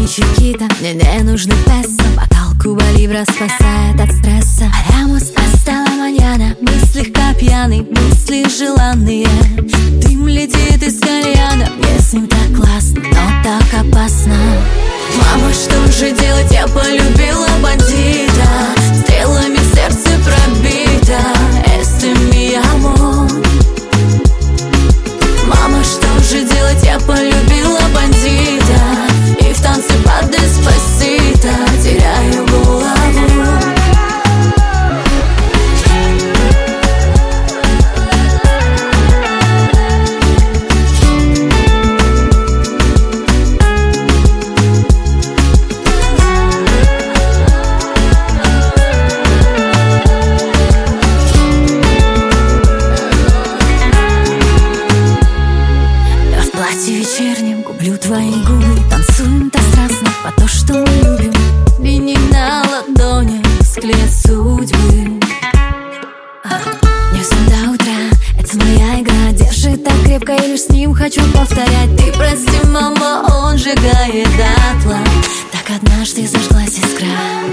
не чикита, мне не нужны песо. Бокал Куба Либра спасает от стресса. Haremos hasta la mañana. Мы слегка пьяны, мысли желанные. Дым летит из кальяна. Мне с ним так классно, но так опасно. Мама, что же делать? Я полюбила бандита. Стрелами сердце пробито. Este mi amor. Мама, что же делать? Я полюбила бандита. И в танце под Деспасито теряю голову. Вечерним гублю твои губы. Танцуем так страстно по то, что мы любим. Линии на ладони склеят судьбы. Не сон до утра, это моя игра. Держит так крепко, и лишь с ним хочу повторять. Ты прости, мама, он сжигает дотла. Так однажды зажглась искра.